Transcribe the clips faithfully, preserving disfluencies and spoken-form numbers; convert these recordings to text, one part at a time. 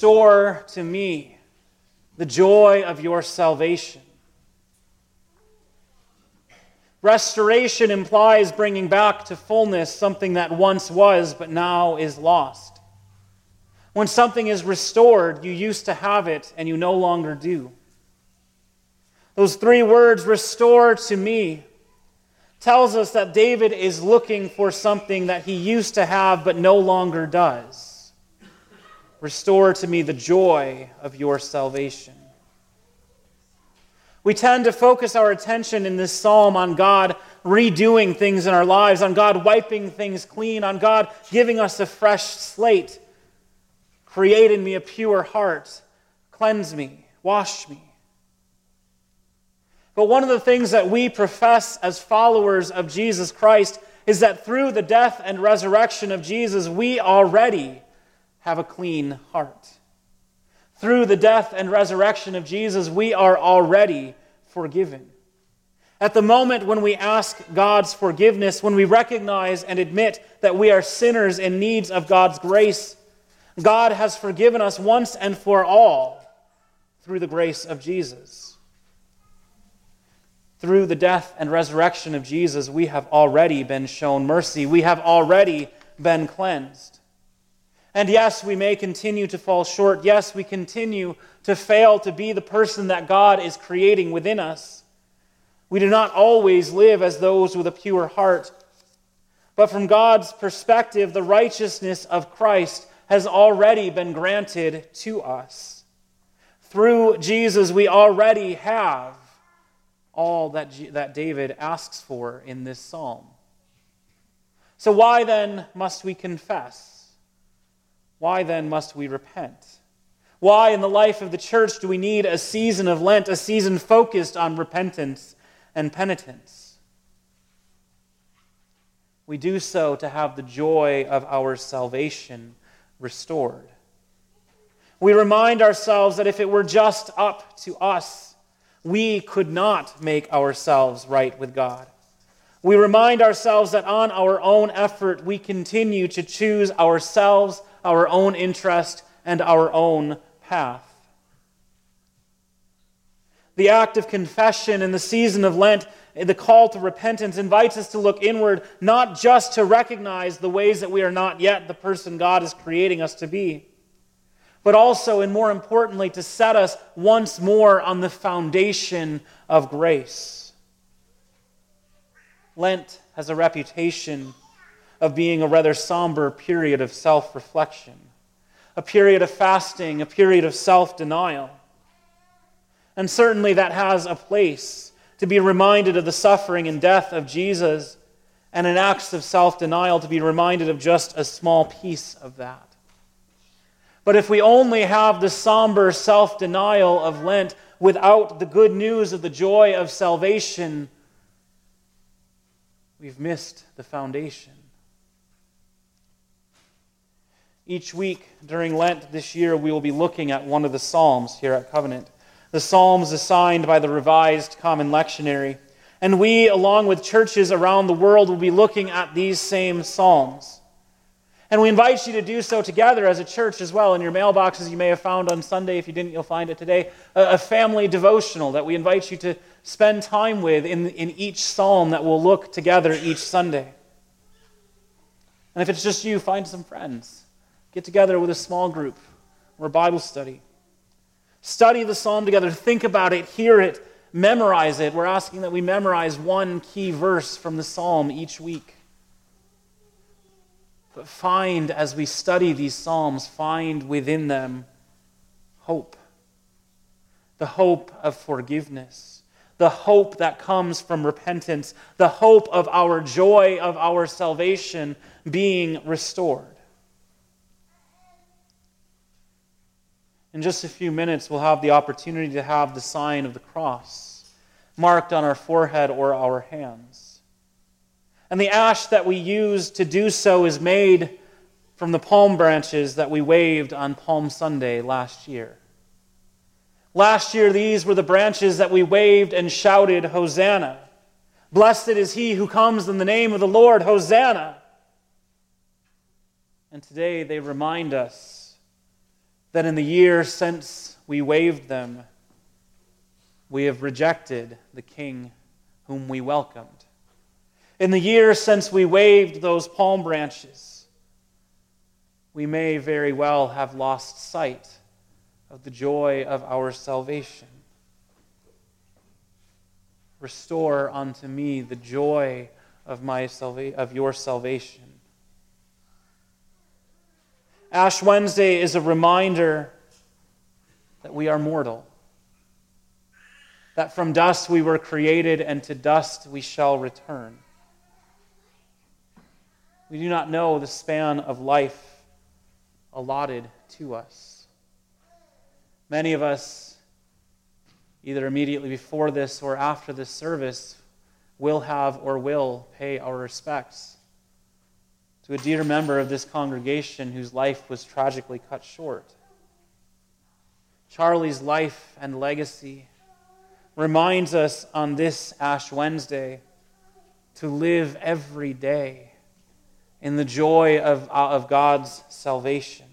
restore to me the joy of your salvation. Restoration implies bringing back to fullness something that once was but now is lost. When something is restored, you used to have it and you no longer do. Those three words, restore to me, tells us that David is looking for something that he used to have but no longer does. Restore to me the joy of your salvation. We tend to focus our attention in this psalm on God redoing things in our lives, on God wiping things clean, on God giving us a fresh slate. Create in me a pure heart. Cleanse me. Wash me. But one of the things that we profess as followers of Jesus Christ is that through the death and resurrection of Jesus, we already have a clean heart. Through the death and resurrection of Jesus, we are already forgiven. At the moment when we ask God's forgiveness, when we recognize and admit that we are sinners in need of God's grace, God has forgiven us once and for all through the grace of Jesus. Through the death and resurrection of Jesus, we have already been shown mercy. We have already been cleansed. And yes, we may continue to fall short. Yes, we continue to fail to be the person that God is creating within us. We do not always live as those with a pure heart. But from God's perspective, the righteousness of Christ has already been granted to us. Through Jesus, we already have all that, G- that David asks for in this psalm. So why then must we confess? Why then must we repent? Why in the life of the church do we need a season of Lent, a season focused on repentance and penitence? We do so to have the joy of our salvation restored. We remind ourselves that if it were just up to us, we could not make ourselves right with God. We remind ourselves that on our own effort, we continue to choose ourselves, our own interest, and our own path. The act of confession in the season of Lent, the call to repentance, invites us to look inward, not just to recognize the ways that we are not yet the person God is creating us to be, but also, and more importantly, to set us once more on the foundation of grace. Lent has a reputation of being a rather somber period of self-reflection, a period of fasting, a period of self-denial. And certainly that has a place to be reminded of the suffering and death of Jesus, and in acts of self-denial to be reminded of just a small piece of that. But if we only have the somber self-denial of Lent without the good news of the joy of salvation, we've missed the foundation. Each week during Lent this year, we will be looking at one of the Psalms here at Covenant. The Psalms assigned by the Revised Common Lectionary. And we, along with churches around the world, will be looking at these same Psalms. And we invite you to do so together as a church as well. In your mailboxes, you may have found on Sunday, if you didn't, you'll find it today, a family devotional that we invite you to spend time with in, in each psalm that we'll look together each Sunday. And if it's just you, find some friends. Get together with a small group or a Bible study. Study the psalm together. Think about it, hear it, memorize it. We're asking that we memorize one key verse from the psalm each week. But find, as we study these psalms, find within them hope. The hope of forgiveness. The hope that comes from repentance. The hope of our joy of our salvation being restored. In just a few minutes, we'll have the opportunity to have the sign of the cross marked on our forehead or our hands. And the ash that we use to do so is made from the palm branches that we waved on Palm Sunday last year. Last year, these were the branches that we waved and shouted, Hosanna. Blessed is he who comes in the name of the Lord, Hosanna. And today they remind us that in the year since we waved them, we have rejected the King whom we welcomed. In the year since we waved those palm branches, we may very well have lost sight of the joy of our salvation. Restore unto me the joy of my salva- of your salvation. Ash Wednesday is a reminder that we are mortal, that from dust we were created and to dust we shall return. We do not know the span of life allotted to us. Many of us, either immediately before this or after this service, will have or will pay our respects to a dear member of this congregation whose life was tragically cut short. Charlie's life and legacy reminds us on this Ash Wednesday to live every day in the joy of, of God's salvation.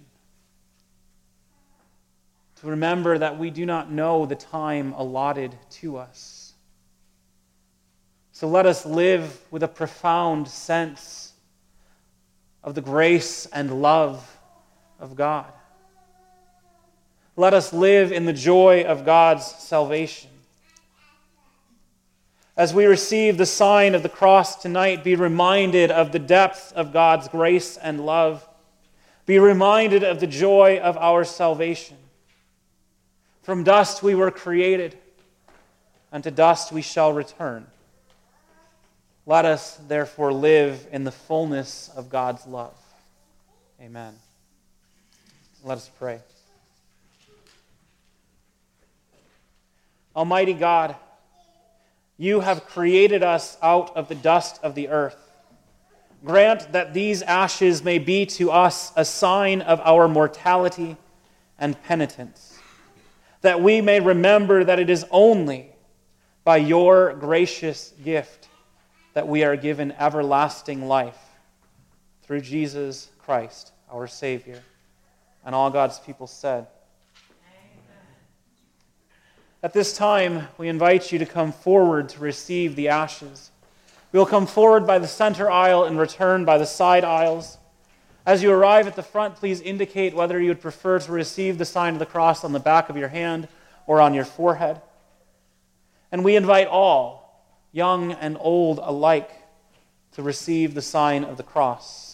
To remember that we do not know the time allotted to us. So let us live with a profound sense of the grace and love of God. Let us live in the joy of God's salvation. As we receive the sign of the cross tonight, be reminded of the depth of God's grace and love. Be reminded of the joy of our salvation. From dust we were created, and to dust we shall return. Let us, therefore, live in the fullness of God's love. Amen. Let us pray. Almighty God, you have created us out of the dust of the earth. Grant that these ashes may be to us a sign of our mortality and penitence, that we may remember that it is only by your gracious gift that we are given everlasting life through Jesus Christ, our Savior. And all God's people said, at this time, we invite you to come forward to receive the ashes. We will come forward by the center aisle and return by the side aisles. As you arrive at the front, please indicate whether you would prefer to receive the sign of the cross on the back of your hand or on your forehead. And we invite all, young and old alike, to receive the sign of the cross.